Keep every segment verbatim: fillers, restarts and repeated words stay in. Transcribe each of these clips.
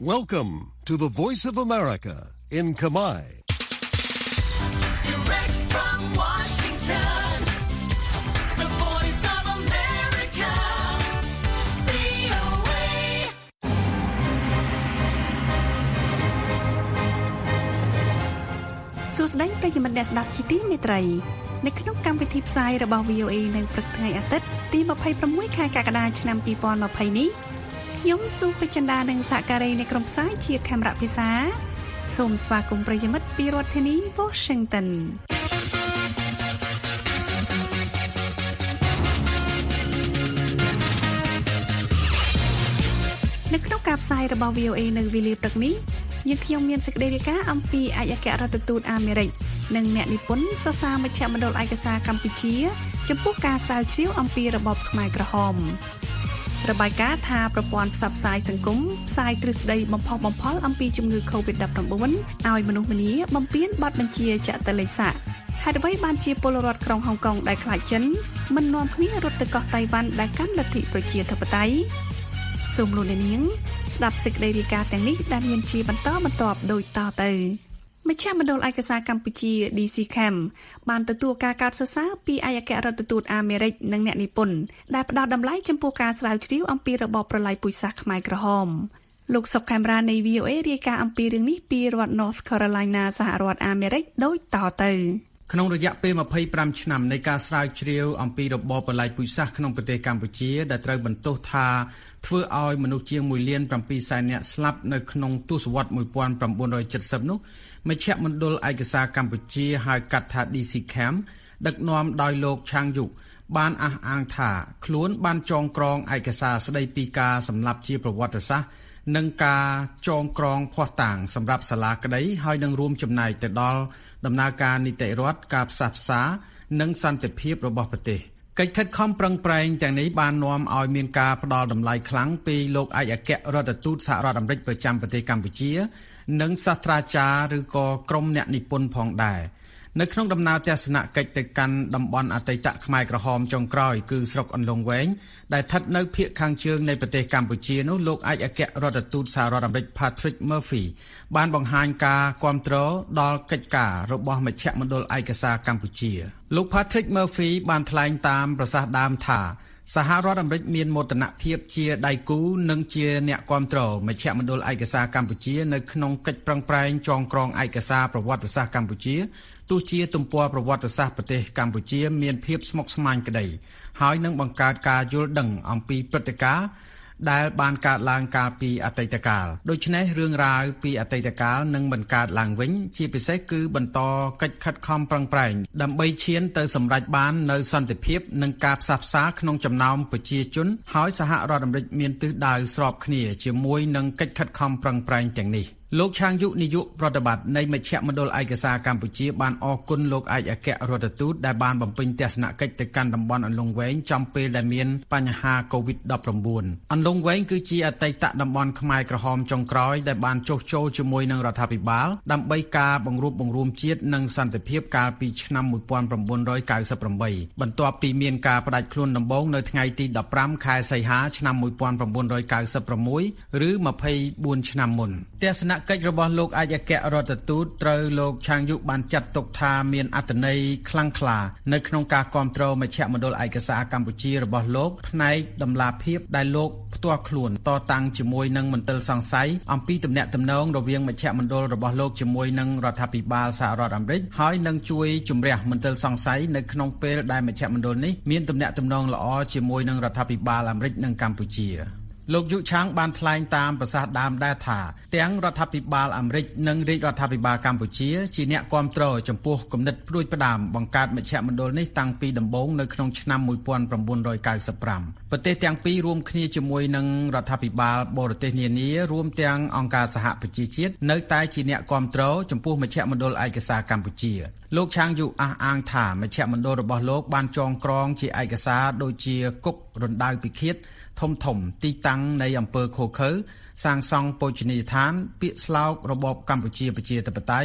Welcome to the Voice of America in Khmer. Direct from Washington, the Voice of America, វី អូ เอសួស្តីប្រិយមិត្តអ្នកស្ដាប់ជាទីមេត្រីនៅក្នុងកម្មវិធីផ្សាយរបស់ វី អូ เอ នៅព្រឹកថ្ងៃអាទិត្យទីยี่สิบหกខែកក្កដាឆ្នាំยี่สิบยี่สิบនេះខ្ញុំសុភចិន្តានិងសហការីនៃក្រុមផ្សាយជាខេមរៈភាសាសូមស្វាគមន៍ប្រិយមិត្តពីរដ្ឋធានី Washington នៅក្នុងការផ្សាយរបស់ វី អូ เอ នៅវេលាព្រឹកនេះយើងខ្ញុំមានសេចក្តីរាយការណ៍អំពីឯកអគ្គរដ្ឋទូតអាមេរិកនិងអ្នកនិពន្ធសរសើរមជ្ឈមណ្ឌលឯកសារកម្ពុជាចំពោះការស្រាវជ្រាវអំពីរបបខ្មែរក្រហមរបាយការណ៍ថាប្រព័ន្ធផ្សព្វផ្សាយសង្គមផ្សាយទ្រឹស្ដីបំផុសបំផុលអំពីជំងឺ កូវីដ ដប់ប្រាំបួន ឲ្យមនុស្សម្នាបំពានបទបញ្ជាចាក់តលេសាហេតុអ្វីបានជាពលរដ្ឋក្រុងហុងកុងដែលខ្លាចចិនមិននាំគ្នារត់ទៅកោះតៃវ៉ាន់ដែលកាន់លទ្ធិប្រជាធិបតេយ្យសូមលោកអ្នកនាងស្ដាប់សេចក្តីរាយការណ៍ទាំងនេះដែលមានជាបន្តបន្ទាប់ដូចតទៅមជ្ឈមណ្ឌលឯកសារកម្ពុជា ឌី ស៊ី ខេម បានទទួលការកោតសរសើរពីឯកអគ្គរដ្ឋទូតអាមេរិកនិងអ្នកនិពន្ធដែលផ្ដល់តម្លៃចំពោះការស្រាវជ្រាវអំពីរបបប្រល័យពូជសាសន៍ខ្មែរក្រហមលោកសុកខេមរានៃ វី អូ เอ រាយការណ៍អំពីរឿងនេះពីរដ្ឋ North Carolina សហរដ្ឋអាមេរិកដូចតទៅក្នុងរយៈពេលยี่สิบห้าឆ្នាំនៃការស្រាវជ្រាវអំពីរបបប្រល័យពូជសាសន៍ក្នុងប្រទេសកម្ពុជាដែលត្រូវបន្ទោសថាធ្វើឲ្យមនុស្សជាងមួយលានប្រាំពីរសែននាក់ស្លាប់នៅក្នុងទសវត្សរ៍nineteen seventyនោះមជ្ឈមណ្ឌលឯកសារកម្ពុជាហៅកាត់ថា ឌី ស៊ី ខេម ដឹកនាំដោយលោកឆាងយុបានអះអាងថាខ្លួនបានចងក្រងឯកសារស្ដីពីការសម្លាប់ជាប្រវត្តិសាស្ត្រនិងការចងក្រងភស្តុតាងសម្រាប់សាលាក្តីហើយនឹងរួមចំណែកទៅដល់ដំណើរការនីតិរដ្ឋការផ្សះផ្សានិងសន្តិភាពរបស់ប្រទេសកិច្ចខិតខំប្រឹងប្រែងទាំងនេះបាននាំឲ្យមានការផ្ដល់តម្លៃខ្លាំងពីលោកឯកអគ្គរដ្ឋទូតសហរដ្ឋអាមេរិកប្រចាំប្រទេសកម្ពុជានិងសាស្ត្រាចារ្យឬក៏ក្រុមអ្នកនិពន្ធផងដែរនៅក្នុងដំណើរទស្សនកិច្ចទៅកាន់តំបន់អតីតខ្មែរក្រហមចុងក្រោយគឺស្រុកអន្លង់វែងដែលស្ថិតនៅភាគខាងជើងនៃប្រទេសកម្ពុជានោះលោកឯកអគ្គរដ្ឋទូតសហរដ្ឋអាមេរិក Patrick Murphy បានបង្ហាញការគាំទ្រដល់កិច្ចការរបស់មជ្ឈមណ្ឌលឯកសារកម្ពុជាលោក Patrick Murphy បានថ្លែងតាមប្រសាសន៍ដើមថាសហរដ្ឋអាមេរិកមានមោទនភាពជាដៃគូនិងជាអ្នកគាំទ្រមជ្ឈមណ្ឌលឯកសារកម្ពុជានៅក្នុងកិច្ចប្រឹងប្រែងចងក្រងឯកសារប្រវត្តិសាស្ត្រកម្ពុជាទោះជាទំព័រប្រវត្តិសាស្ត្រប្រទេសកម្ពុជាមានភាពស្មុគស្មាញក្តីហើយនឹងបង្កើតការយល់ដឹងអំពីព្រឹត្តិការណ៍ដែលបានកើតឡើងកាលពីអតីតកាលដូច្នេះរឿងរ៉ាវពីអតីតកាលនឹងមិនកើតឡើងវិញជាពិសេសគឺបន្តកិច្ចខិតខំប្រឹងប្រែងដើម្បីឈានទៅសម្រេចបាននូវសន្តិភាពនិងការផ្សះផ្សាក្នុងចំណោមប្រជាជនហើយសហរដ្ឋអាមេរិកមានទិសដៅស្របគ្នាជាមួយនឹងកិច្ចខិតខំប្រឹងប្រែងទាំងនេះលោកឆាងយុនាយកប្រតិបត្តិនៃមជ្ឈមណ្ឌលឯកសារកម្ពុជាបានអរគុណលោកឯកអគ្គរដ្ឋទូតដែលបានបំពេញទស្សនកិច្ចទៅកាន់តំបន់អន្លង់វែងចំពេលដែលមានបញ្ហា កូវីដ ដប់ប្រាំបួន អន្លង់វែងគឺជាអតីតតំបន់ខ្មែរក្រហមចុងក្រោយដែលបានចុះចូលជាមួយនឹងរដ្ឋាភិបាលដើម្បីការបង្រួបបង្រួមជាតិនិងសន្តិភាពកាលពីឆ្នាំnineteen ninety-eightបន្ទាប់ពីមានការផ្ដាច់ខ្លួនដំបូងនៅថ្ងៃទីfifteenខែសីហាឆ្នាំnineteen ninety-sixឬtwenty-fourឆ្នាំមុនទស្សនកិច្ចរបស់លោកឯកអគ្គរដ្ឋទូតត្រូវលោកឆាងយុបានចាត់ទុកថាមានអត្ថន័យខ្លាំងក្លានៅក្នុងការគាំទ្រមជ្ឈមណ្ឌលឯកសារកម្ពុជារបស់លោកផ្នែកតម្លាភាពដែលលោកផ្ទាល់ខ្លួនតតាំងជាមួយនឹងមន្ទិលសង្ស័យអំពីទំនាក់ទំនងរវាងមជ្ឈមណ្ឌលរបស់លោកជាមួយនឹងរដ្ឋាភិបាលសហរដ្ឋអាមេរិកហើយនឹងជួយជំរះមន្ទិលសង្ស័យនៅក្នុងពេលដែលមជ្ឈមណ្ឌលនេះមានទំនាក់ទំនងល្អជាមួយនឹងរដ្ឋាភិបាលអាមេរិកនិងកម្ពុជាលោកយុឆាងបានថ្លែងតាមប្រសាសន៍ដើមដែរថាទាំងរដ្ឋាភិបាលអាមេរិកនិងរាជរដ្ឋាភិបាលកម្ពុជាជាអ្នកគាំទ្រចំពោះគំនិតព្រួយផ្ដាមបង្កើតមជ្ឈមណ្ឌលនេះតាំងពីដំបូងនៅក្នុងឆ្នាំnineteen ninety-fiveប្រទេសទាំងពីររួមគ្នាជាមួយនឹងរដ្ឋាភិបាលបរទេសនានារួមទាំងអង្គការសហប្រជាជាតិនៅតែជាអ្នកគាំទ្រចំពោះមជ្ឈមណ្ឌលឯកសារកម្ពុជាលោកឆាងយុអះអាងថាមជ្ឈមណ្ឌលរបស់លោកបានចងក្រងជាឯកសារដូចជាគុករណ្ដៅពិឃាតធំធំទីតាំងនៃអំពើឃោឃៅសាងសង់បូជនីយដ្ឋានពាក្យស្លោករបបកម្ពុជាប្រជាធិបតេយ្យ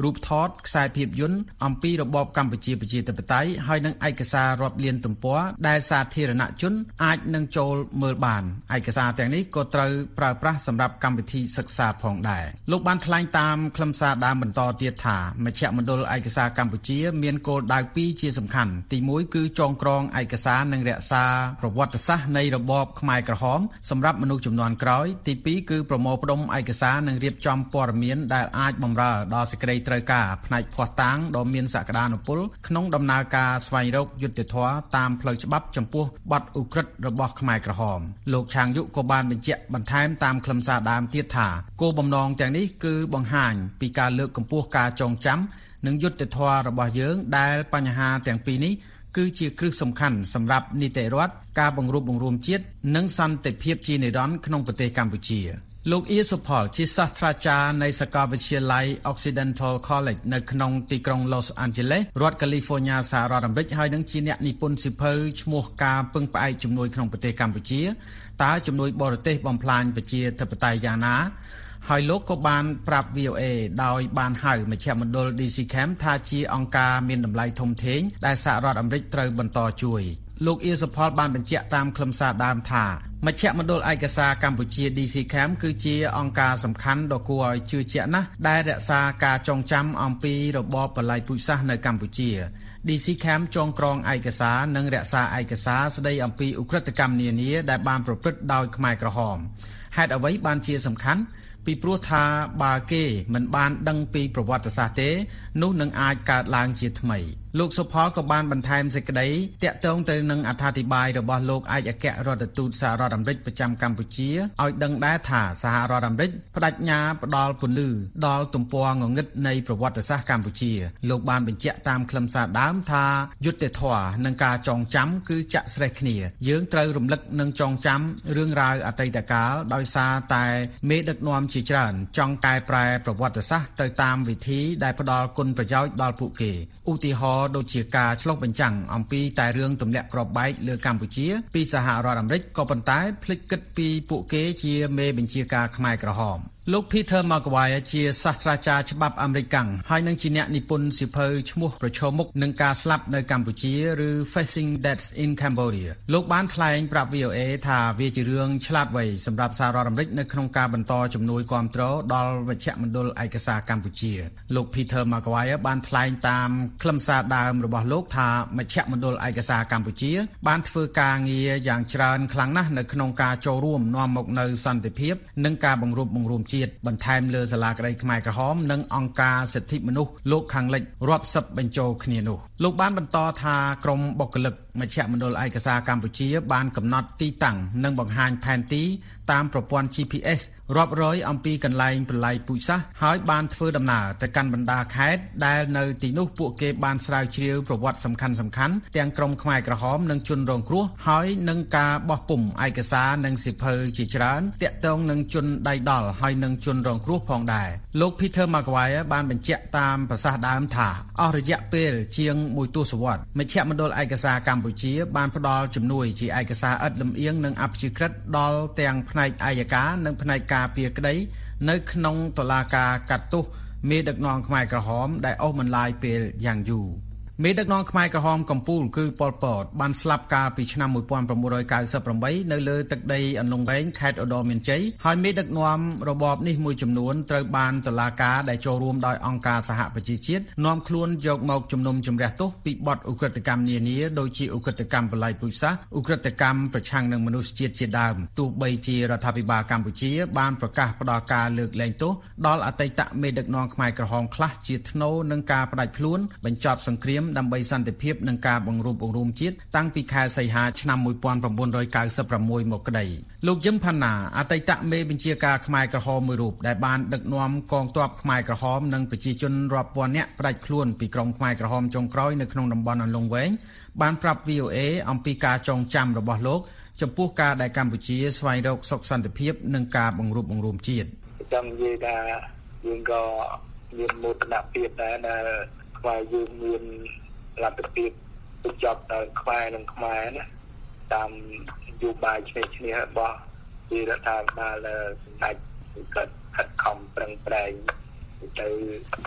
រូបថតខ្សែភាពយន្តអំពីរបបកម្ពុជាប្រជាធិបតេយ្យហើយនឹងឯកសាររាប់លានទំព័រដែលសាធារណជនអាចនឹងចូលមើលបានឯកសារទាំងនេះក៏ត្រូវប្រើប្រាស់សម្រាប់កម្មវិធីសិក្សាផងដែរលោកបានថ្លែងតាមខ្លឹមសារដើមបន្តទៀតថាមជ្ឈមណ្ឌលឯកសារកម្ពុជាមានគោលដៅពីរជាសំខាន់ទីមួយគឺចងក្រងឯកសារនិងរក្សាប្រវត្តិសាស្ត្រនៃរបបខ្មែរក្រហមសម្រាប់មនុស្សជំនាន់ក្រោយទីពីរគឺប្រមូលផ្ដុំឯកសារនិងរៀបចំព័ត៌មានដែលអាចបម្រើដល់សេចក្តីត្រូវការផ្នែកភស្តុតាងដ៏មានសក្តានុពលក្នុងដំណើរការស្វែងរកយុត្តិធម៌តាមផ្លូវច្បាប់ចំពោះបទឧក្រិដ្ឋរបស់ខ្មែរក្រហមលោកឆាងយុក៏បានបញ្ជាក់បន្ថែមតាមខ្លឹមសារដើមទៀតថាគោលបំណងទាំងនេះគឺបង្ហាញពីការលើកកម្ពស់ការចងចាំនិងយុត្តិធម៌របស់យើងដែលបញ្ហាទាំងពីរនេះគឺជាគ្រឹះសំខាន់សម្រាប់នីតិរដ្ឋការបង្រួបបង្រួមជាតិនិងសន្តិភាពជានិរន្តរ៍ក្នុងប្រទេសកម្ពុជាលោកអ៊ីសុផលជាសាស្ត្រាចារ្យនៃសាកលវិទ្យាល័យ Occidental College នៅក្នុងទីក្រុង Los Angeles រដ្ឋ California សហរដ្ឋអាមេរិកហើយនឹងជាអ្នកនិពន្ធសៀវភៅឈ្មោះការពឹងផ្អែកជំនួយក្នុងប្រទេសកម្ពុជាតើជំនួយបរទេសបំផ្លាញប្រជាធិបតេយ្យយ៉ាងណាហើយលោកក៏បានប្រាប់ V O A ដោយបានហៅមជ្ឈមណ្ឌល D C Camp ថាជាអង្គការមានតម្លៃធំធេងដែលសហរដ្ឋអាមេរិកត្រូវបន្តជួយលោកអ៊ីសផលបានបញ្ជាក់តាមខ្លឹមសារដើមថាមជ្ឈមណ្ឌលឯកសារកម្ពុជា D C Camp គឺជាអង្គការសំខាន់ដ៏គួរឲ្យជឿជាក់ណាស់ដែលរក្សាការចងចាំអំពីរបបបល្ល័យពូជសាសន៍នៅកម្ពុជា D C Camp ចងក្រងឯកសារនិងរក្សាឯកសារស្ដីអំពីឧក្រិដ្ឋកម្មនានាដែលបានប្រព្រឹត្តដោយខ្មែរក្រហមហេតុអ្វីបានជាសំខាន់ពីព្រោះថាបើគេមិនបានដឹងពីប្រវត្តិសាស្ត្រទេនោះនឹងអាចកើតឡើងជាថ្មីលោកសុផលក៏បានបន្ថែមសេចក្តីតាក់ទងទៅនឹងអត្ថាធិប្បាយរបស់លោកឯកអគ្គរដ្ឋទូតសហរដ្ឋអាមេរិកប្រចាំកម្ពុជាឲ្យដឹងដែរថាសហរដ្ឋអាមេរិកបដិញ្ញាផ្ដល់ពន្លឺដល់ទំព័รงងឹតនៃប្រវត្តិសាស្ត្រកម្ពុជាលោកបានបញ្ជាក់តាមខ្លឹមសារដើមថាយុត្តិធម៌និងការចងចាំគឺចាក់ស្រេះគ្នាយើងត្រូវរំលឹកនិងចងចាំរឿងរ៉ាវអតីតកាលដោយសារតែមេដឹកនាំជាច្រើនចង់កែប្រែប្រវត្តិសាស្ត្រទៅតាមវិធីដែលផ្ដល់គុណប្រយោជន៍ដល់ពួកគេឧទាហរណ៍ដូចជាការឆ្លុះបញ្ចាំងអំពីតែរឿងទម្លាក់គ្រាប់បែកលើកម្ពុជាពីសហរដ្ឋអាមេរិកក៏ប៉ុន្តែភ្លេចគិតពីពួកគេជាមេបញ្ជាការខ្មែរក្រហមលោក Peter Maguire ជាសាស្ត្រាចារ្យច្បាប់អាមេរិកហើយនឹងជាអ្នកនិពន្ធសៀវភៅឈ្មោះប្រឈមមុខនឹងការស្លាប់នៅកម្ពុជាឬ Facing Death in Cambodia លោកបានថ្លែងប្រាប់ V O A ថាវាជារឿងឆ្លាតវៃសម្រាប់សហរដ្ឋអាមេរិកនៅក្នុងការបន្តជំនួយគាំទ្រដល់មជ្ឈមណ្ឌលឯកសារកម្ពុជាលោក Peter Maguire បានថ្លែងតាមខ្លឹមសារដើមរបស់លោកថាមជ្ឈមណ្ឌលឯកសារកម្ពុជាបានធ្វើការងារយ៉ាងច្រើនខ្លាំងណាស់នៅក្នុងការចូលរួមនាំមកនូវសន្តិភាពនិងការបង្រួបបង្រួមជាតិបន្ថែមលើសាលាក្តីខ្មែរក្រហមនិងអង្គការសិទ្ធិមនុស្សលោកខាងលិចរាប់សិបបញ្ចូលគ្នានោះលោកបានបន្តថាក្រុមបុគ្គលិកមជ្ឈមណ្ឌលឯកសារកម្ពុជាបានកំណត់ទីតាំងនិងបង្ហាញផែនទីតាមប្រព័ន្ធ G P S រាប់រយអំពីកន្លែងប្រឡាយពូជសាសន៍ហើយបានធ្វើដំណើរទៅកាន់បណ្ដាខេត្តដែលនៅទីនោះពួកគេបានស្រាវជ្រាវប្រវត្តិសំខាន់សំខាន់ទាំងក្រុមខ្មែរក្រហមនិងជនរងគ្រោះហើយនឹងការបោះពុម្ពឯកសារនិងសៀវភៅជាច្រើនទាក់ទងនឹងជនដៃដល់ហើយនឹងជនរងគ្រោះផងដែរលោក Peter Maguire បានបញ្ជាក់តាមប្រសាសន៍ដើមថាអស់រយៈពេលជាងមួយទសវត្សរ៍មជ្ឈមណ្ឌលឯកសារកម្ពុជាបានផ្ដល់ជំនួយជាឯកសារឥតលំអៀងនិងអព្យាក្រឹតដល់ទាំងផ្នែកអัยការនិងផ្នែកការពារក្តីនៅក្នុងតុលាការកាត់ទោសមេដឹកនាំខ្មែរក្រហមដែលអូសបន្លាយពេលយ៉ាងយូរមេដឹកនាំខ្មែរក្រហមកំពូលគឺប៉ុល ពតបានស្លាប់កាលពីឆ្នាំmột nghìn chín trăm chín mươi támនៅលើទឹកដីអន្លង់វែងខេត្តឧត្តរមានជ័យហើយមេដឹកនាំរបបនេះមួយចំនួនត្រូវបានតុលាការដែលចូលរួមដោយអង្គការសហប្រជាជាតិនាំខ្លួនយកមកជំនុំជម្រះទោសពីបទឧក្រិដ្ឋកម្មនានាដូចជាឧក្រិដ្ឋកម្មបល្ល័យពូជសាសន៍ឧក្រិដ្ឋកម្មប្រឆាំងនឹងមនុស្សជាតិជាដើមទោះបីជារដ្ឋាភិបាលកម្ពុជាបានប្រកាសផ្តល់ការលើកលែងទោសដល់អតីតមេដឹកនាំខ្មែរក្រហមខ្លះជាថ្នូរនឹងការផ្តាច់ខ្លួនបញ្ចប់សង្គ្រាមដើម្បីសន្តិភាពនិងការបង្រួបបង្រួមជាតិតាំងពីខែសីហាឆ្នាំmột nghìn chín trăm chín mươi sáuមកក្តីលោកយឹមផាណាអតីតមេបញ្ជាការខ្មែរក្រហមមួយរូបដែលបានដឹកនាំកងទ័ពខ្មែរក្រហមនិងប្រជាជនរាប់ពាន់នាក់ផ្តាច់ខ្លួនពីក្រុមខ្មែរក្រហមចុងក្រោយនៅក្នុងតំបន់អន្លង់វែងបានប្រាប់ V O A អំពីការចងចាំរបស់លោកចំពោះការដែលកម្ពុជាស្វែងរកសុខសន្តិភាពនិងការបង្រួបបង្រួមជាតិចាំនិយាយថាយើងក៏មានមោទនភាពដែរដែលខ្មែរយើងមានលទ្ធភាពបញ្ចប់ដោយខ្មែរនិងខ្មែរណាតាមនយោបាយឆ្នេះឆ្នេះរបស់ជារដ្ឋាភិបាលសម្ដេចគាត់ខិតខំប្រឹងប្រែងទៅ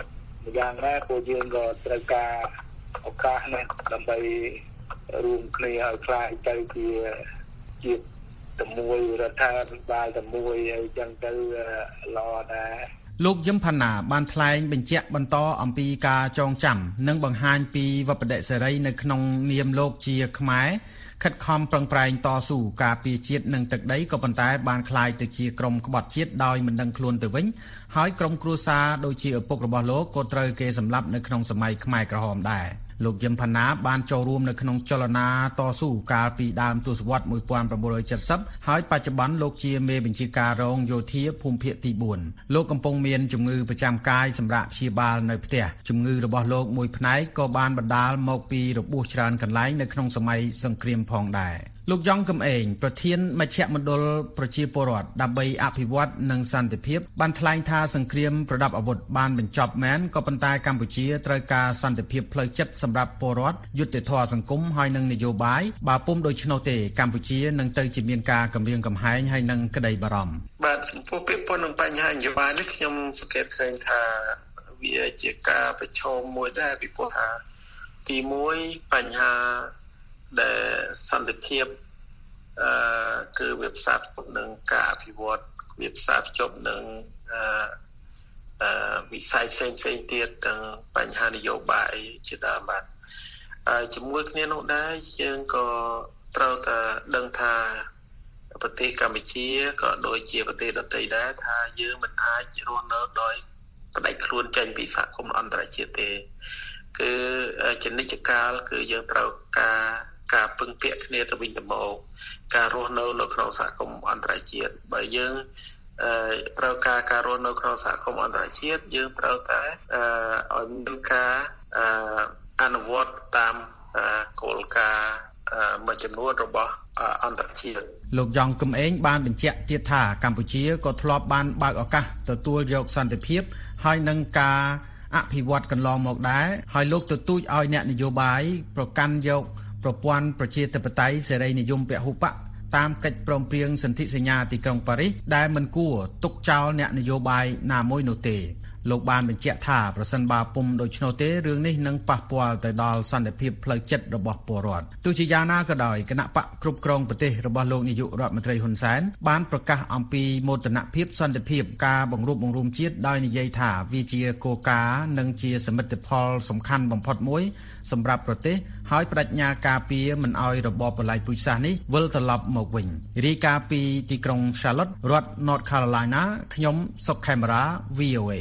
ម្យ៉ាងណាពួកយើងក៏ត្រូវការឱកាសណាដើម្បីរួមគ្នាឲ្យខ្លាយទៅជាជាតិតែមួយរដ្ឋាភិបាលតែមួយអីចឹងទៅល្អដែរលោកយឹមផាណាបានថ្លែងបញ្ជាក់បន្តអំពីការចងចាំនិងបង្ហាញពីវប្បធម៌សេរីនៅក្នុងនាមលោកជាខ្មែរខិតខំប្រឹងប្រែងតស៊ូការពារជាតិនិងទឹកដីក៏ប៉ុន្តែបានក្លាយទៅជាក្រុមក្បត់ជាតិដោយមិនដឹងខ្លួនទៅវិញហើយក្រុមគ្រួសារដូចជាឪពុករបស់លោកក៏ត្រូវគេសម្លាប់នៅក្នុងសម័យខ្មែរក្រហមដែរលោកយឹមផាណាបានចូលរួមនៅក្នុងចលនាតស៊ូកាលពីដើមទសវត្សរ៍nineteen seventyហើយបច្ចុប្បន្នលោកជាមេបញ្ជាការរងយោធាភូមិភាគទីfourលោកកំពុងមានជំងឺប្រចាំកាយសម្រាប់ព្យាបាលនៅផ្ទះជំងឺរបស់លោកមួយផ្នែកក៏បានបណ្ដាលមកពីរបួសច្រើនកន្លែងនៅក្នុងសម័យសង្គ្រាមផងដែរលោកយ៉ងកំឯងប្រធានមជ្ឈមណ្ឌលប្រជាពលរដ្ឋដើម្បីអភិវឌ្ឍនិងសន្តិភាពបានថ្លែងថាសង្គ្រាមប្រដាប់អាវុធបានបញ្ចប់មែនក៏ប៉ុន្តែកម្ពុជាត្រូវការសន្តិភាពផ្លូវចិត្តសម្រាប់ពលរដ្ឋយុត្តិធម៌សង្គមហើយនិងនយោបាយបើពុំដូច្នោះទេកម្ពុជានឹងទៅជាមានការគំរាមកំហែងហើយនិងក្តីបារម្ភបាទចំពោះពាក្យប៉ុននឹងបញ្ហានយោបាយនេះខ្ញុំសង្កេតឃើញថាវាជាការប្រឈមមួយដែរពីព្រោះថាទីoneបញ្ហាដែលសន្តិភាពអឺគឺវាផ្សារភ្ជាប់នឹងការអភិវឌ្ឍវាផ្សារភ្ជាប់នឹងអឺអឺវិស័យផ្សេងផ្សេងទៀតទាំងបញ្ហានយោបាយជាដើមបាទហើយជាមួយគ្នានោះដែរយើងក៏ត្រូវតែដឹងថាប្រទេសកម្ពុជាក៏ដូចជាប្រទេសដទៃដែរថាយើងមិនអាចរស់នៅដោយផ្ដាច់ខ្លួនចេញពីសហគមន៍អន្តរជាតិទេគឺជានិច្ចកាលគឺយើងត្រូវការការពឹងពាក់គ្នាទៅវិញទៅមកការរស់នៅនៅក្នុងសហគមន៍អន្តរជាតិបើយើងត្រូវការការរស់នៅក្នុងសហគមន៍អន្តរជាតិយើងត្រូវតែឲ្យមានការអនុវត្តតាមគោលការណ៍មួយចំនួនរបស់អន្តរជាតិលោកយ៉ងកំឯងបានបញ្ជាក់ទៀតថាកម្ពុជាក៏ធ្លាប់បានបើកឱកាសទទួលយកសន្តិភាពហើយនឹងការអភិវឌ្ឍកន្លងមកដែរហើយលោកទទូចឲ្យអ្នកនយោបាយប្រកាន់យកប្រព័ន្ធប្រជាធិបតេយ្យសេរីនិយមពហុបកតាមកិច្ចព្រមព្រៀងសន្ធិសញ្ញាទីក្រុងប៉ារីសដែលមិនគួរទុកចោលអ្នកនយោបាយណាមួយនោះទេលោកបានបញ្ជាក់ថាប្រសិនបើពុំដូច្នោះទេរឿងនេះនឹងប៉ះពាល់ទៅដល់សន្តិភាពផ្លូវចិត្តរបស់ពលរដ្ឋទោះជាយ៉ាងណាក៏ដោយគណៈបកគ្រប់គ្រងប្រទេសរបស់លោកនាយករដ្ឋមន្ត្រីហ៊ុនសែនបានប្រកាសអំពីមោទនភាពសន្តិភាពការបង្រួបបង្រួមជាតិដោយនិយាយថាវាជាគោលការណ៍និងជាសមិទ្ធផលសំខាន់បំផុតមួយសម្រាប់ប្រទេសហើយបដិញ្ញាការពារមិនឲ្យរបបបល្ល័ង្កពូជសាសន៍នេះវិលត្រឡប់មកវិញរាយការណ៍ពីទីក្រុង Charlotte រដ្ឋ North Carolina ខ្ញុំសុកខេមរា V O A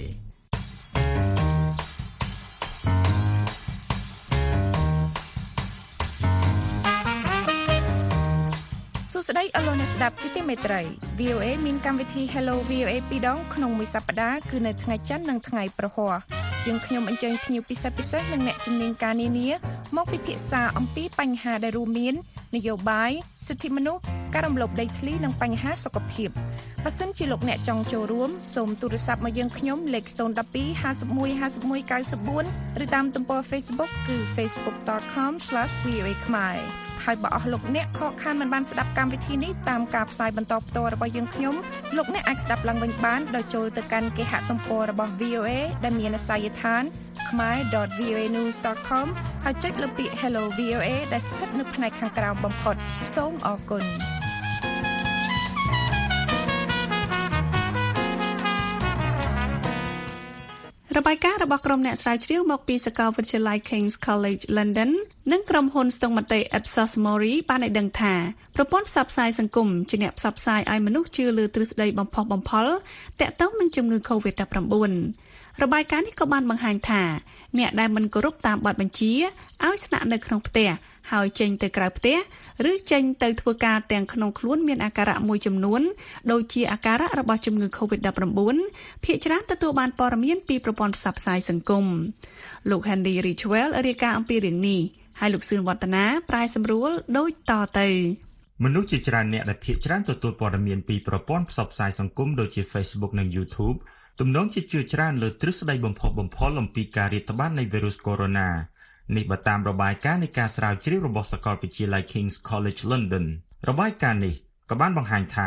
ស្ដីអរលោកអ្នកស្ដាប់ជាទីមេត្រី V O A មានកម្មវិធី Hello វី អូ เอ ពីរដងក្នុងមួយសប្តាហ៍គឺនៅថ្ងៃច័ន្ទនិងថ្ងៃប្រហ័សយើងខ្ញុំអញ្ជើញភ្ញៀវពិសេសពិសេសនិងអ្នកជំនាញការនានាមកពិភាក្សាអំពីបញ្ហាដែលរួមមាននយោបាយសិទ្ធិមនុស្សការរំលោភដីធ្លីនិងបញ្ហាសុខភាពបើសិនជាលោកអ្នកចង់ចូលរួមសូមទូរស័ព្ទមកយើងខ្ញុំលេខzero one two five one five one one nine fourឬតាមទំព័រ Facebook គឺ facebook dot com slash v o a khmerហើយបើអស់លោកអ្នកខកខានមិនបានស្ដាប់កម្មវិធីនេះតាមការផ្សាយបន្តផ្ទាល់របស់យើងខ្ញុំលោកអ្នកអាចស្ដាប់ឡើងវិញបានដោយចូលទៅកាន់គេហទំព័ររបស់ V O A ដែលមានអាសយដ្ឋាន khmer dot v o a news dot com ហើយចុចលើពាក្យ Hello វី អូ เอ ដែលស្ថិតនៅផ្នែកខាងក្រោមបំផុតសូមអរគុណរបាយការណ៍របស់ក្រុមអ្នកស្រាវជ្រាវមកពីសាកលវិទ្យាល័យ King's College London និងក្រុមហ៊ុនស្ទង់មតិ Ipsos Mori បានឲ្យដឹងថាប្រព័ន្ធផ្សព្វផ្សាយសង្គមជាអ្នកផ្សព្វផ្សាយឲ្យមនុស្សជឿលើទ្រឹស្ដីបំផុសបំផុលទាក់ទងនឹងជំងឺ COVID nineteen របាយការណ៍នេះក៏បានបង្ហាញថាអ្នកដែលមិនគោរពតាមបទបញ្ជាឲ្យស្នាក់នៅក្នុងផ្ទះហើយចេញទៅក្រៅផ្ទះឬចេញទៅធ្វើការទាំងក្នុងខ្លួនមានអាការៈមួយចំនួនដូចជាអាការៈរបស់ជំងឺ COVID nineteen ភាគច្រើនទទួលបានព័ត៌មានពីប្រព័ន្ធផ្សព្វផ្សាយសង្គមលោក Henry Richwell រាយការណ៍អំពីរឿងនេះហើយលោកសឿនវឌ្ឍនាប្រែសម្រួលដូចតទៅមនុស្សជាច្រើនអ្នកដែលភាគច្រើនទទួលព័ត៌មានពីប្រព័ន្ធផ្សព្វផ្សាយសង្គមដូចជា Facebook និង YouTube ទំនងជាជឿច្រើនលើទ្រឹស្ដីបំផុសបំផុលអំពីការរាតត្បាតនៃវីរុសកូវីដ -19 នេះបើតាមរបាយការណ៍នៃការស្រាវជ្រាវរបស់សាកលវិទ្យាល័យ King's College London របាយការណ៍នេះក៏បានបង្ហាញថា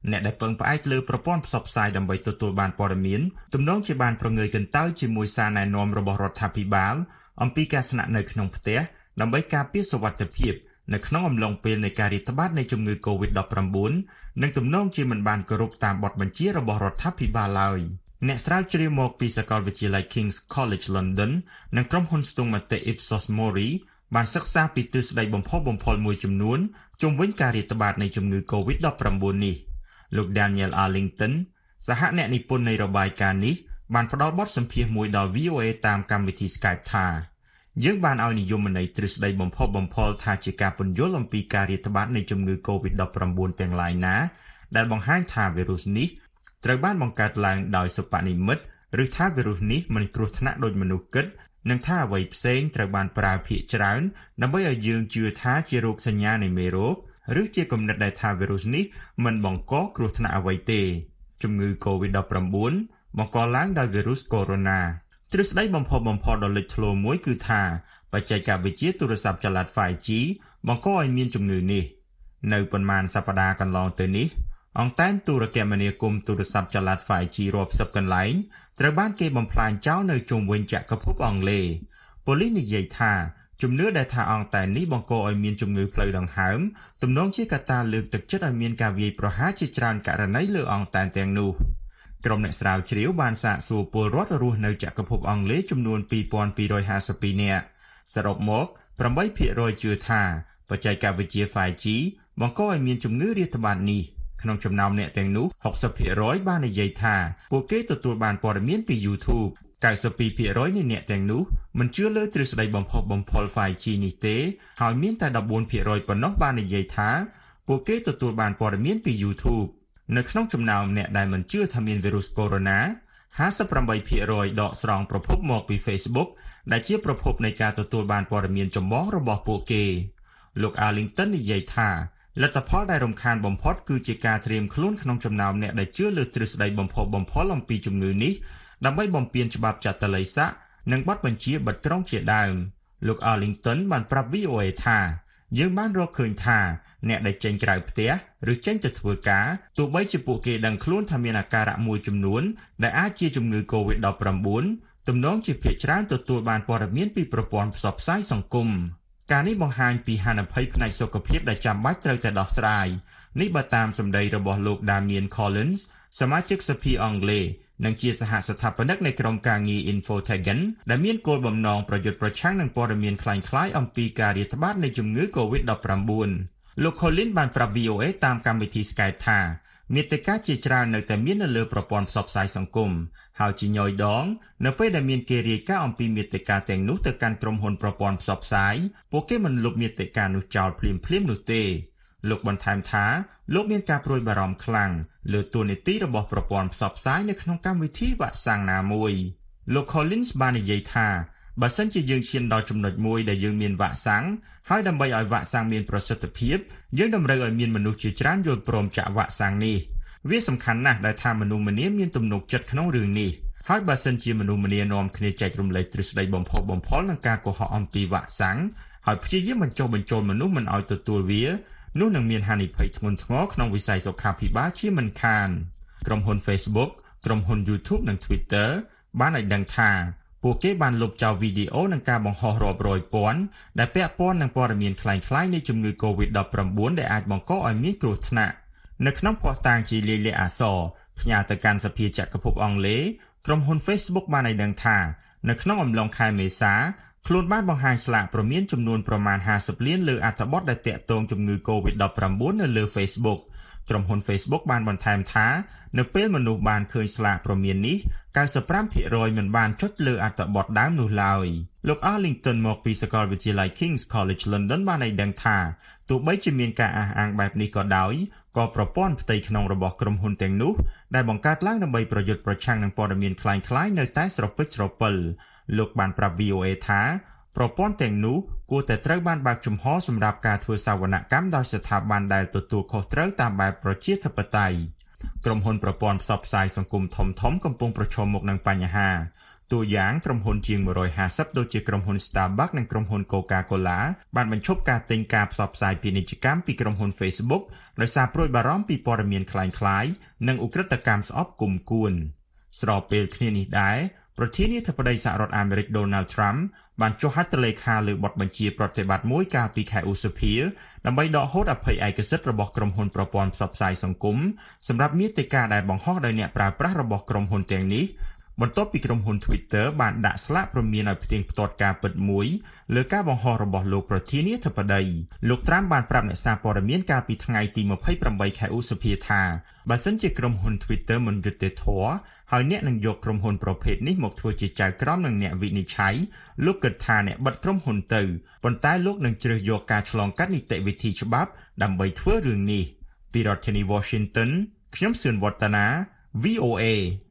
អ្នកដែលពឹងផ្អែកលើប្រព័ន្ធផ្សព្វផ្សាយដើម្បីទទួលបានព័ត៌មានទំនងជាបានប្រងើយកន្តើយជាមួយសារណែនាំរបស់រដ្ឋាភិបាលអំពីការស្នាក់នៅក្នុងផ្ទះដើម្បីការពារសុវត្ថិភាពនៅក្នុងអំឡុងពេលនៃការរាតត្បាតនៃជំងឺ កូវីដ ដប់ប្រាំបួន និងទំនងជាមិនបានគោរពតាមបទបញ្ជារបស់រដ្ឋាភិបាលឡើយអ្នកស្រាវជ្រាវមកពីសាកលវិទ្យាល័យ King's College London និងក្រុមហ៊ុនស្ទង់មតិ Ipsos Mori បានសិក្សាពីទ្រឹស្ដីបំផុសបំផុលមួយចំនួនជុំវិញការរាតត្បាតនៃជំងឺ កូវីដ ដប់ប្រាំបួន នេះលោក Daniel Arlington សហអ្នកនិពន្ធនៃរបាយការណ៍នេះបានផ្ដល់បទសម្ភាសន៍មួយដល់ វី អូ អេ តាមកម្មវិធី Skype ថាយើងបានឲ្យនិយមន័យទ្រឹស្ដីបំផុសបំផុលថាជាការពន្យល់អំពីការរាតត្បាតនៃជំងឺ កូវីដ ដប់ប្រាំបួន ទាំងឡាយណាដែលបង្ហាញថាវីរុសនេះត្រូវបានបង្កើតឡើងដោយសិប្បនិម្មិតឬថាវីរុសនេះមិនគ្រោះថ្នាក់ដូចមនុស្សគិតនិងថាអ្វីផ្សេងត្រូវបានប្រើភាគច្រើនដើម្បីឲ្យយើងជឿថាជារោគសញ្ញានៃមេរោគឬជាគំនិតដែលថាវីរុសនេះមិនបង្កគ្រោះថ្នាក់អ្វីទេជំងឺ កូវីដ ដប់ប្រាំបួន បង្កឡើងដោយវីរុសកូវីដ ទ្រឹស្ដីបំផុសបំផុលដ៏លេចធ្លោមួយគឺថាបច្ចេកវិទ្យាទូរស័ព្ទចល័ត five G បង្កឲ្យមានជំងឺនេះនៅប៉ុន្មានសប្តាហ៍កន្លងទៅនេះអង្គតែនទូរគមនាគមន៍ទូរស័ព្ទចល័ត five G រាប់សិបកន្លែងត្រូវបានគេបំផ្លាញចោលនៅជុំវិញចក្រភពអង់គ្លេសប៉ូលីសនិយាយថាជំនឿដែលថាអង្គតែននេះបង្កឲ្យមានជំងឺផ្លូវដង្ហើមទំនងជាកត្តាលើកទឹកចិត្តឲ្យមានការវាយប្រហារជាច្រើនករណីលើអង្គតែនទាំងនោះក្រុមអ្នកស្រាវជ្រាវបានសាកសួរពលរដ្ឋរស់នៅចក្រភពអង់គ្លេសចំនួនtwo thousand two hundred fifty-twoនាក់សរុបមកeight percentជឿថាបច្ចេកវិទ្យា five G បង្កឲ្យមានជំងឺរាតត្បាតនេះក្នុងចំណោមអ្នកទាំងនោះsixty percentបាននិយាយថាពួកគេទទួលបានព័ត៌មានពី YouTube ninety-two percent នៃអ្នកទាំងនោះមិនជឿលើទ្រឹស្ដីបំផុសបំផុល five G នេះទេហើយមានតែfourteen percent ប៉ុណ្ណោះបាននិយាយថាពួកគេទទួលបានព័ត៌មានពី YouTube នៅក្នុងចំណោមអ្នកដែលមិនជឿថាមានវីរុសកូវីដ fifty-eight percent ដកស្រង់ប្រភពមកពី Facebook ដែលជាប្រភពនៃការទទួលបានព័ត៌មានចម្បងរបស់ពួកគេលោក Arlington និយាយថាលទ្ធផលដែលរំខានបំផុតគឺជាការត្រៀមខ្លួនក្នុងចំណោមអ្នកដែលជឿលើទ្រឹស្ដីបំផុសបំផុលអំពីជំងឺនេះដើម្បីបំពានច្បាប់ចតល័យស័កនិងបទបញ្ជាបិទក្រុងជាដើមលោក Arlington បានប្រាប់ វី អូ អេ ថាយើងបានរកឃើញថាអ្នកដែលចេញក្រៅផ្ទះឬចេញទៅធ្វើការទោះបីជាពួកគេដឹងខ្លួនថាមានអាការៈមួយចំនួនដែលអាចជាជំងឺ កូវីដ ដប់ប្រាំបួន ទំនងជាភាគច្រើនទទួលបានព័ត៌មានពីប្រព័ន្ធផ្សព្វផ្សាយសង្គមការនេះបង្ហាញពីហានិភ័យផ្នែកសុខភាពដែលចាំបាច់ត្រូវតែដោះស្រាយនេះបើតាមសម្ដីរបស់លោក Damian Collins សមាជិកសភាអង់គ្លេសនិងជាសហស្ថាបនិកនៃក្រុមការងារ Infotagen ដែលមានគោលបំណងប្រយុទ្ធប្រឆាំងនឹងព័ត៌មានคล้ายៗអំពីការរាតត្បាតនៃជំងឺ កូវីដ ដប់ប្រាំបួន លោក Collins បានប្រាប់ វី អូ អេ តាមកម្មវិធី Skype ថាមាតិកាជាច្រើននៅតែមាននៅលើប្រព័ន្ធផ្សព្វផ្សាយសង្គមហើយជាញយដងនៅពេលដែលមានគេរាយការណ៍អំពីមាតិកាទាំងនោះទៅកាន់ក្រុមហ៊ុនប្រព័ន្ធផ្សព្វផ្សាយពួកគេមិនលុបមាតិកានោះចោលភ្លាមៗនោះទេលោកបន្ថែមថាលោកមានការព្រួយបារម្ភខ្លាំងលើតួនាទីរបស់ប្រព័ន្ធផ្សព្វផ្សាយនៅក្នុងកម្មវិធីវ៉ាក់សាំងណាមួយលោក Collins បាននិយាយថាបើសិនជាយើងឈានដល់ចំណុចមួយដែលយើងមានវ៉ាក់សាំងហើយដើម្បីឲ្យវ៉ាក់សាំងមានប្រសិទ្ធភាពយើងតម្រូវឲ្យមានមនុស្សជាច្រើនយល់ព្រមចាក់វ៉ាក់សាំងនេះវាសំខាន់ណាស់ដែលថាមនុស្សម្នាមានទំនុកចិត្តក្នុងរឿងនេះហើយបើសិនជាមនុស្សម្នានាំគ្នាចែករំលែកទ្រឹស្ដីបំផុសបំផុលនឹងការកុហកអំពីវ៉ាក់សាំងហើយព្យាយាមបញ្ចុះបញ្ចូលមនុស្សមិនឲ្យទទួលវានោះនឹងមានហានិភ័យធ្ងន់ធ្ងរក្នុងវិស័យសុខាភិបាលជាមិនខានក្រុមហ៊ុន Facebook ក្រុមហ៊ុន YouTube និង Twitter បានឲ្យដឹងថាពួកគេបានលុបចោលវីដេអូនិងការបង្ហោះរាប់រយពាន់ដែលពាក់ព័ន្ធនឹងព័ត៌មានคล้ายៗនៃជំងឺ កូវីដ ដប់ប្រាំបួន ដែលអាចបង្កឲ្យមានគ្រោះថ្នាក់នៅក្នុងភស្តុតាងជាលាយលក្ខណ៍អក្សរផ្ញើទៅកាន់សភាចក្រភពអង់គ្លេសក្រុមហ៊ុន Facebook បានឲ្យដឹងថានៅក្នុងអំឡុងខែមេសាខ្លួនបានបង្ហាញស្លាកព្រមានចំនួនប្រមាណfiftyលានលើអត្ថបទដែលទាក់ទងជំងឺ កូវីដ ដប់ប្រាំបួន នៅលើ Facebook ក្រុមហ៊ុន Facebook បានបន្ថែមថានៅពេលមនុស្សបានឃើញស្លាកព្រមាននេះninety-five percent មិនបានចុចលើអត្ថបទដើមនោះឡើយលោក Arlington មកពីសាកលវិទ្យាល័យ King's College London បានឲ្យដឹងថាទោះបីជាមានការអះអាងបែបនេះក៏ដោយក៏ប្រព័ន្ធផ្ទៃក្នុងរបស់ក្រុមហ៊ុនទាំងនោះដែលបង្កើតឡើងដើម្បីប្រយុទ្ធប្រឆាំងនឹងព័ត៌មានคล้ายៗនៅតែស្រពេចស្រពិលលោកបានប្រាប់ វី អូ អេ ថាប្រព័ន្ធទាំងនោះគួរតែត្រូវបានបើកចំហសម្រាប់ការធ្វើសវនកម្មដោយស្ថាប័នដែលទទួលខុសត្រូវតាមបែបប្រជាធិបតេយ្យក្រុមហ៊ុនប្រព័ន្ធផ្សព្វផ្សាយសង្គមធំៗកំពុងប្រឈមមុខនឹងបញ្ហាតួយ៉ាងក្រុមហ៊ុនជាងone hundred fiftyដូចជាក្រុមហ៊ុន Starbucks និងក្រុមហ៊ុន Coca-Cola បានបញ្ឈប់ការទិញការផ្សព្វផ្សាយពាណិជ្ជកម្មពីក្រុមហ៊ុន Facebook ដោយសារព្រួយបារម្ភពីព័ត៌មានคล้ายៗនិងឧក្រិដ្ឋកម្មស្អប់គុំគួនស្របពេលគ្នានេះដែរប្រធានាធិបតីសហរដ្ឋអាមេរិក Donald Trump បានចុះហត្ថលេខាលើបទបញ្ជាប្រតិបត្តិមួយកាលពីខែឧសភាដើម្បីដកហូតអភ័យឯកសិទ្ធិរបស់ក្រុមហ៊ុនប្រព័ន្ធផ្សព្វផ្សាយសង្គមសម្រាប់មាតិកាដែលបង្ហោះដោយអ្នកប្រើប្រាស់របស់ក្រុមហ៊ុនទាំងនេះបន្ទាប់ពីក្រុមហ៊ុន Twitter បានដាក់ស្លាកព្រមានឲ្យផ្ទៀងផ្ទាត់ការពិតមួយលើការបង្ហោះរបស់លោកប្រធានាធិបតីលោក Trump បានប្រាប់អ្នកសារព័ត៌មានកាលពីថ្ងៃទីtwenty-eightខែឧសភាថាបើសិនជាក្រុមហ៊ុន Twitter មិនយុត្តិធម៌ហើយអ្នកនឹងយកក្រុមហ៊ុនប្រភេទនេះមកធ្វើជាចៅក្រមនឹងអ្នកវិនិច្ឆ័យលោកគិតថាអ្នកបិទក្រុមហ៊ុនទៅប៉ុន្តែលោកនឹងជ្រើសយកការឆ្លងកាត់នីតិវិធីច្បាប់ដើម្បីធ្វើរឿងនេះពីរដ្ឋធានី Washington ខ្ញុំសឿនវឌ្ឍនា V O A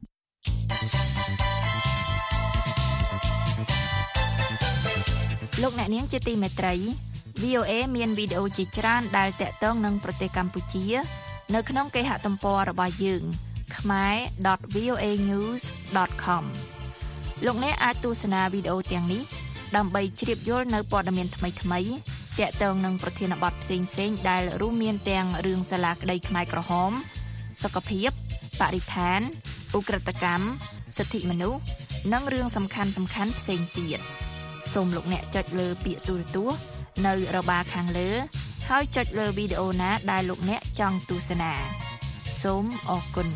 លោកអ្នកនាងជាទីមេត្រី V O A មានវីដេអូជាច្រើនដែលតាក់ទងនឹងប្រទេសកម្ពុជានៅក្នុងគេហទំព័ររបស់យើងkhmer dot v o a news dot com លោកអ្នកអាចទស្សនាវីដេអូទាំងនេះដើម្បីជ្រាបយល់នៅព័ត៌មានថ្មីៗតាក់ទងនឹងប្រធានបទផ្សេងៗដែលរួមមានទាំងរឿងសាលាក្តីខ្មែរក្រហមសុខភាពបរិស្ថានឧក្រិដ្ឋកម្មសិទ្ធិមនុស្សនិងរឿងសំខាន់ៗផ្សេងទៀតសូមលោកអ្នកចុចលើពាក្យទូរទស្សន៍នៅរបារខាងលើហើយចុចលើវីដេអូណាដែលលោកអ្នកចង់ទស្សនាសូមអរគុណ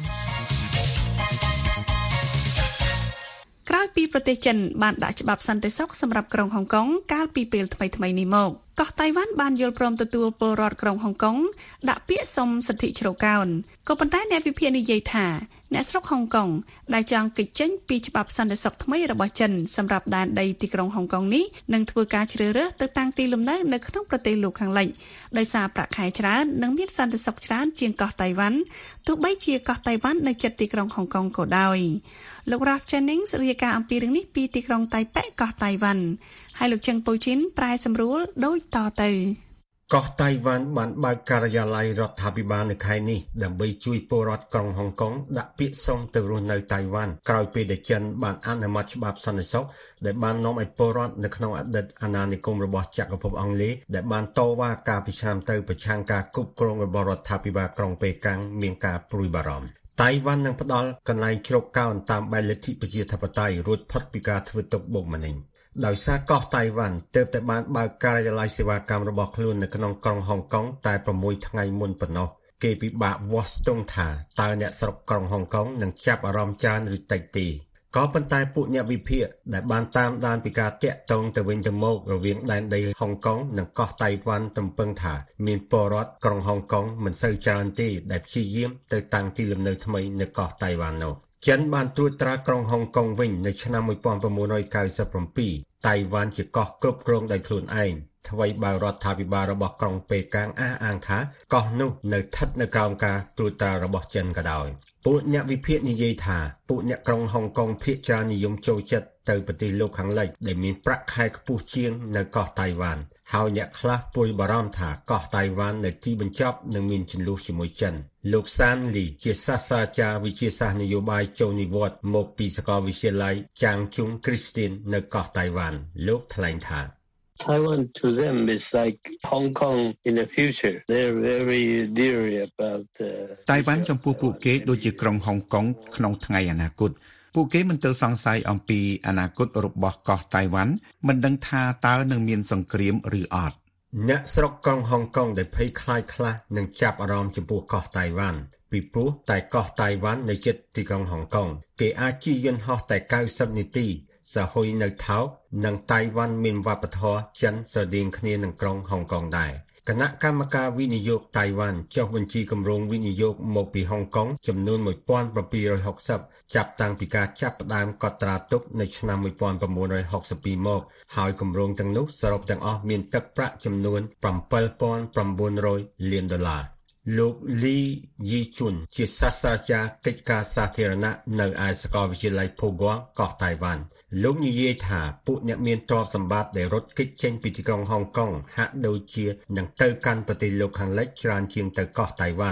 ក្រោយពីប្រទេសចិនបានដាក់ច្បាប់សន្តិសុខសម្រាប់ក្រុងហុងកុងកាលពីពេលថ្មីៗនេះមកកោះតៃវ៉ាន់បានយល់ព្រមទទួលពលរដ្ឋក្រុងហុងកុងដាក់ពាក្យសុំសិទ្ធិជ្រកកោនក៏ប៉ុន្តែអ្នកវិភាគនិយាយថាអ្នកស្រុកហុងកុងដែលចង់គេចចេញពីច្បាប់សន្តិសុខថ្មីរបស់ចិនសម្រាប់ដែនដីទីក្រុងហុងកុងនេះនឹងធ្វើការជ្រើសរើសទៅតាំងទីលំនៅនៅក្នុងប្រទេសលោកខាងលិចដោយសារប្រាក់ខែច្រើននិងមានសន្តិសុខច្រើនជាងកោះតៃវ៉ាន់ទោះបីជាកោះតៃវ៉ាន់នៅជិតទីក្រុងហុងកុងក៏ដោយលោក Ralph Jennings រាយការណ៍អំពីរឿងនេះពីទីក្រុងតៃប៉េកោះតៃវ៉ាន់ហើយលោកជឹងប៉ូជីនប្រែសម្រួលដូចតទៅកោះតៃវ៉ាន់បានបើកការិយាល័យរដ្ឋាភិបាលនៅខែនេះដើម្បីជួយពលរដ្ឋក្រុងហុងកុងដាក់ពាក្យសុំទៅរស់នៅតៃវ៉ាន់ក្រោយពេលដែលចិនបានអនុម័តច្បាប់សន្តិសុខដែលបាននាំឲ្យពលរដ្ឋនៅក្នុងអតីតអាណានិគមរបស់ចក្រភពអង់គ្លេសដែលបានតវ៉ាកាលពីឆ្នាំទៅប្រឆាំងការគ្រប់គ្រងរបស់រដ្ឋាភិបាលក្រុងប៉េកាំងមានការព្រួយបារម្ភតៃវ៉ាន់នឹងផ្ដល់កន្លែងជ្រកកោនតាមបែបលទ្ធិប្រជាធិបតេយ្យរួចផុតពីការធ្វើទុកបុកម្នេញដោយសារកោះតៃវ៉ាន់ទើបតែបានបើកការិយាល័យសេវាកម្មរបស់ខ្លួននៅក្នុងក្រុងហុងកុងតែsixថ្ងៃមុនប៉ុណ្ណោះគេពិបាកវាស់ស្ទង់ថាតើអ្នកស្រុកក្រុងហុងកុងនឹងចាប់អារម្មណ៍ច្រើនឬតិចទេក៏ប៉ុន្តែពួកអ្នកវិភាគដែលបានតាមដានពីការតាក់ទងទៅវិញទៅមករវាងដែនដីហុងកុងនិងកោះតៃវ៉ាន់ទំពឹងថាមានពលរដ្ឋក្រុងហុងកុងមិនសូវច្រើនទេដែលព្យាយាមទៅតាំងទីលំនៅថ្មីនៅកោះតៃវ៉ាន់នោះចិនបានត្រួតត្រាក្រុងហុងកុងវិញនៅឆ្នាំnineteen ninety-sevenតៃវ៉ាន់ជាកោះគ្រប់គ្រងដោយខ្លួនឯងថ្មីបើរដ្ឋាភិបាលរបស់ក្រុងប៉េកាំងអះអាងថាកោះនោះនៅស្ថិតនៅក្រោមការត្រួតត្រារបស់ចិនក៏ដោយពួកអ្នកវិភាគនិយាយថាពួកអ្នកក្រុងហុងកុងភាគច្រើននិយមចូលចិត្តទៅប្រទេសលោកខាងលិចដែលមានប្រាក់ខែខ្ពស់ជាងនៅកោះតៃវ៉ាន់ហើយអ្នកខ្លះព្រួយបារម្ភថាកោះតៃវ៉ាន់នៅទីបញ្ចប់នឹងមានជម្លោះជាមួយចិនលោកសានលីជាសាស្ត្រាចារ្យវិទ្យាសាស្ត្រនយោបាយចូលនិវត្តន៍មកពីសាកលវិទ្យាល័យចាងជុងគ្រីស្ទីននៅកោះតៃវ៉ាន់លោកថ្លែងថា Taiwan to them is like Hong Kong in the future. They're very leery about Taiwan ចំពោះពួកគេដូចជាក្រុងហុងកុងក្នុងថ្ងៃអនាគតពួកគេមិនទៅសង្ស័យអំពីអនាគតរបស់កោះតៃវ៉ាន់មិនដឹងថាតើនឹងមានសង្គ្រាមឬអត់អ្នកស្រុកក្រុងហុងកុងដែលភ័យខ្លាចខ្លះនឹងចាប់អារម្មណ៍ចំពោះកោះតៃវ៉ាន់ពីព្រោះតែកោះតៃវ៉ាន់នៅជិតទីក្រុងហុងកុងគេអាចជិះយន្តហោះតែninetyនាទីសហុយនៅថោកនិងតៃវ៉ាន់មានវប្បធម៌ចិនស្រដៀងគ្នានឹងក្រុងហុងកុងដែរគណៈកម្មការវិនិយោគតៃវ៉ាន់ចុះបញ្ជីគម្រោងវិនិយោគមកពីហុងកុងចំនួនseventeen sixtyចាប់តាំងពីការចាប់ផ្ដើមកត់ត្រាទុកនៅឆ្នាំnineteen sixty-twoមកហើយគម្រោងទាំងនោះសរុបទាំងអស់មានទឹកប្រាក់ចំនួនseven thousand nine hundredលានដុល្លារលោកលីយីជុនជាសាស្ត្រាចារ្យកិច្ចការសាធារណៈនៅឯសាកលវិទ្យាល័យភូហ្គាងកោះតៃវ៉ាន់លោកនិយាយថាពួកអ្នកមានទ្រព្យសម្បត្តិដែលរត់គេចចេញពីទីក្រុងហុងកុងហាក់ដូចជានឹងទៅកាន់ប្រទេសលោកខាងលិចច្រើនជាងទៅកោះតៃវ៉ាន់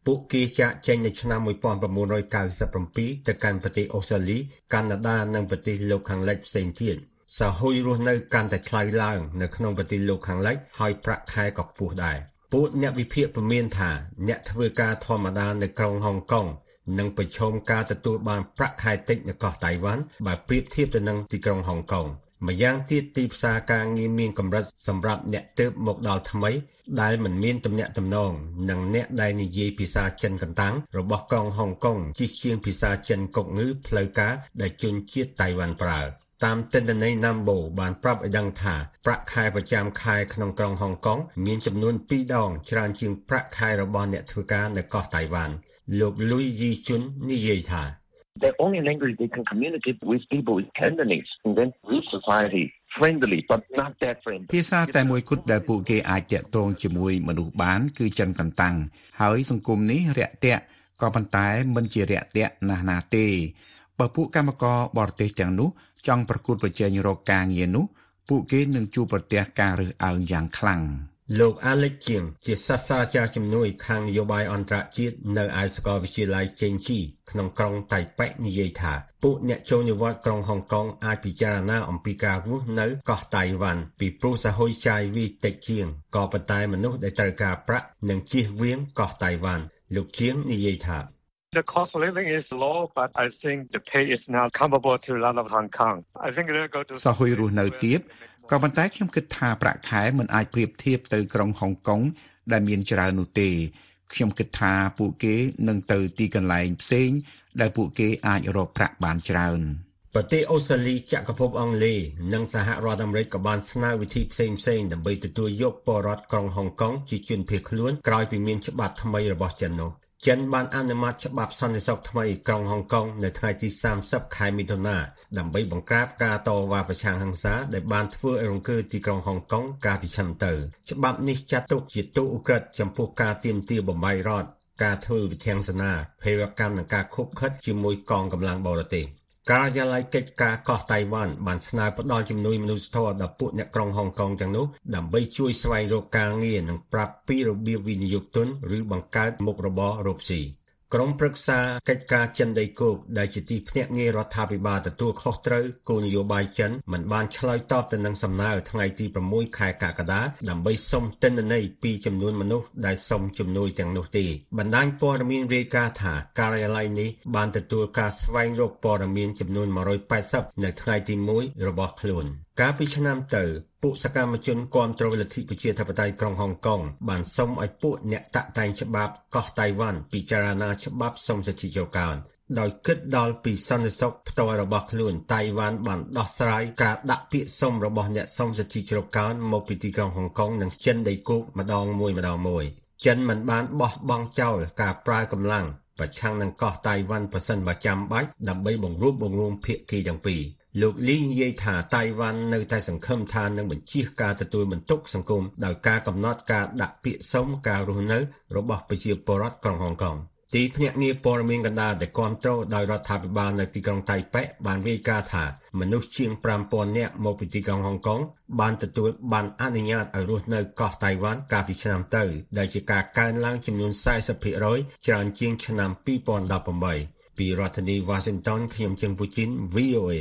ពួកគេចាកចេញនៅឆ្នាំnineteen ninety-sevenទៅកាន់ប្រទេសអូស្ត្រាលីកាណាដានិងប្រទេសលោកខាងលិចផ្សេងទៀតសហគមន៍រស់នៅកាន់តែថ្លៃឡើងនៅក្នុងប្រទេសលោកខាងលិចហើយប្រាក់ខែក៏ខ្ពស់ដែរពួកអ្នកវិភាគព្រមានថាអ្នកធ្វើការធម្មតានៅក្រុងហុងកុងនឹងប្រឈមការទទួលបានប្រាក់ខែតិចនៅកោះតៃវ៉ាន់បើប្រៀបធៀបទៅនឹងទីក្រុងហុងកុងម្យ៉ាងទៀតទីផ្សារការងារមានកម្រិតសម្រាប់អ្នកទើបមកដល់ថ្មីដែលមិនមានទំនាក់ទំនងនិងអ្នកដែលនិយាយភាសាចិនកន្តាំងរបស់ក្រុងហុងកុងជិះជាងភាសាចិនកុកងឺផ្លូវការដែលជនជាតិតៃវ៉ាន់ប្រើតាមទិន្នន័យ Nambo បានប្រាប់ឲ្យដឹងថាប្រាក់ខែប្រចាំខែក្នុងក្រុងហុងកុងមានចំនួនពីរដងច្រើនជាងប្រាក់ខែរបស់អ្នកធ្វើការនៅកោះតៃវ៉ាន់លោក Louis Yi Chun និយាយថា The only language they can communicate with people is Cantonese and then with society friendly but not that friendly ភាសាតែមួយគត់ដែលពួកគេអាចតាក់ទងជាមួយមនុស្សបានគឺចិនកន្តាំងហើយសង្គមនេះរាក់ទាក់ក៏ប៉ុន្តែមិនជារាក់ទាក់ណាស់ណាទេបើពួកកម្មករបរទេសទាំងនោះចង់ប្រកួតប្រជែងរកការងារនោះពួកគេនឹងជួបប្រទះការរើសអើងយ៉ាងខ្លាំងលោក Alex Chiang ជាសាស្ត្រាចារ្យជំនួយខាងនយោបាយអន្តរជាតិនៅឯសាកលវិទ្យាល័យចេងជីក្នុងក្រុងតៃប៉េនិយាយថាពួកអ្នកចូលនិវត្តន៍ក្រុងហុងកុងអាចពិចារណាអំពីការរស់នៅកោះតៃវ៉ាន់ពីព្រោះសហគមន៍ចាយវីតិចជាងក៏ប៉ុន្តែមនុស្សដែលត្រូវការប្រាក់នឹងជៀសវាងកោះតៃវ៉ាន់លោក Chiang និយាយថា The cost of living is low, but I think the pay is not comparable to a lot of Hong Kong. I think they'll go to សហគមន៍រស់នៅទាបក៏ប៉ុន្តែខ្ញុំគិតថាប្រាក់ខែមិនអាចប្រៀបធៀបទៅក្រុងហុងកុងដែលមានច្រើននោះទេខ្ញុំគិតថាពួកគេនឹងទៅទីកន្លែងផ្សេងដែលពួកគេអាចរកប្រាក់បានច្រើនប្រទេសអូស្ត្រាលីចក្រភពអង់គ្លេសនិងសហរដ្ឋអាមេរិកក៏បានស្នើវិធីផ្សេងៗដើម្បីទទួលយកពលរដ្ឋក្រុងហុងកុងជាជនភៀសខ្លួនក្រោយពីមានច្បាប់ថ្មីរបស់ចិននោះចិនបានអនុម័តច្បាប់សន្តិសុខថ្មីក្រុងហុងកុងនៅថ្ងៃទីthirtyខែមិថុនាដើម្បីបង្ក្រាបការតវ៉ាប្រឆាំងហិង្សាដែលបានធ្វើឲ្យរង្គើទីក្រុងហុងកុងកាលពីឆ្នាំទៅច្បាប់នេះចាត់ទុកជាទោសឧក្រិដ្ឋចំពោះការទាមទារបំបីរដ្ឋការធ្វើវិធានសាភេរវកម្មនិងការខុបខិតជាមួយកងកម្លាំងបរទេសការិយាល័យកិច្ចការកោះតៃវ៉ាន់បានស្នើផ្តល់ជំនួយមនុស្សធម៌ដល់ពួកអ្នកក្រុងហុងកុងទាំងនោះដើម្បីជួយស្វែងរកការងារនិងប្រាប់ពីរបៀបវិនិយោគទុនឬបង្កើតមុខរបររកស៊ីក្រុមប្រឹក្សាកិច្ចការចិនដីគោកដែលជាទីភ្នាក់ងាររដ្ឋាភិបាលទទួលខុសត្រូវគោលនយោបាយចិនមិនបានឆ្លើយតបទៅនឹងសំណើថ្ងៃទីsixខែកក្កដាដើម្បីសុំទិន្នន័យពីចំនួនមនុស្សដែលសុំជំនួយទាំងនោះទេបណ្ដាញព័ត៌មានរាយការណ៍ថាការិយាល័យនេះបានទទួលការស្វែងរកព័ត៌មានចំនួនone hundred eightyនៅថ្ងៃទីoneរបស់ខ្លួនកាលពីឆ្នាំទៅពួកសកម្មជនគាំទ្រលទ្ធិប្រជាធិបតេយ្យក្រុងហុងកុងបានសុំឲ្យពួកអ្នកតាក់តែងច្បាប់កោះតៃវ៉ាន់ពិចារណាច្បាប់សុំសិទ្ធិជ្រកកោនដោយគិតដល់ពីសន្តិសុខផ្ទាល់របស់ខ្លួនតៃវ៉ាន់បានដោះស្រាយការដាក់ពាក្យសុំរបស់អ្នកសុំសិទ្ធិជ្រកកោនមកពីទីក្រុងហុងកុងនិងចិនដីគោកម្ដងមួយម្ដងមួយចិនមិនបានបោះបង់ចោលការប្រើកម្លាំងប្រឆាំងនឹងកោះតៃវ៉ាន់ប្រសិនបើចាំបាច់ដើម្បីបង្រួបបង្រួមភាគីទាំងពីរលោកលីនិយាយថាតៃវ៉ាន់នៅតែសង្ឃឹមថានឹងបញ្ជៀសការទទួលបន្ទុកសង្គមដោយការកំណត់ការដាក់ពាក្យសុំការរស់នៅរបស់ប្រជាពលរដ្ឋក្រុងហុងកុងទីភ្នាក់ងារព័ត៌មានកណ្ដាលដែលគាំទ្រដោយរដ្ឋាភិបាលនៅទីក្រុងតៃប៉េបានរាយការណ៍ថាមនុស្សជាងfive thousandនាក់មកពីទីក្រុងហុងកុងបានទទួលបានអនុញ្ញាតឲ្យរស់នៅកោះតៃវ៉ាន់កាលពីឆ្នាំទៅដែលជាការកើនឡើងចំនួនforty percentច្រើនជាងឆ្នាំtwo thousand eighteenពីរដ្ឋធានី Washington ខ្ញុំជឹងពូជីន V O A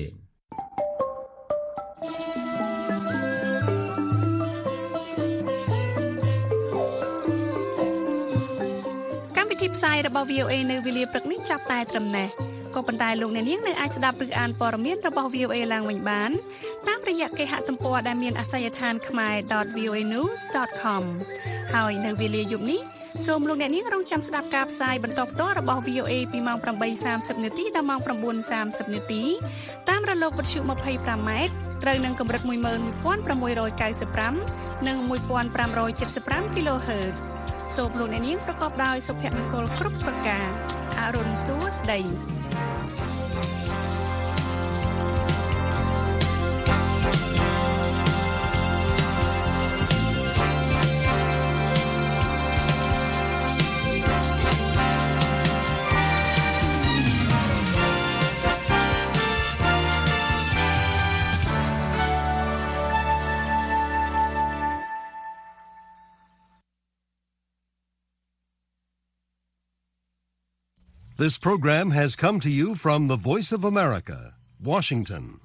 ផ្សាយរបស់ V O A នៅវេលាព្រឹកនេះចាប់តែត្រឹមនេះក៏ប៉ុន្តែលោកអ្នកនាងនៅអាចស្ដាប់ឬអានព័ត៌មានរបស់ V O A ឡើងវិញបានតាមរយៈគេហទំព័រដែលមានអាសយដ្ឋាន khmae dot v o a news dot com ហើយនៅវេលាយប់នេះសូមលោកអ្នកនាងរងចាំស្ដាប់ការផ្សាយបន្តផ្ទាល់របស់ V O A ពីម៉ោងeight thirtyនាទីដល់ម៉ោងnine thirtyនាទីតាមរលកវិទ្យុtwenty-fiveម៉ែត្រត្រូវនឹងកម្រិតone one six ninety-fiveនិងone five seven five គីឡូហឺតសូមលោកអ្នកនាងប្រកបដោយសុភមង្គលគ្រប់ប្រការអរុនសួស្ដី This program has come to you from the Voice of America, Washington.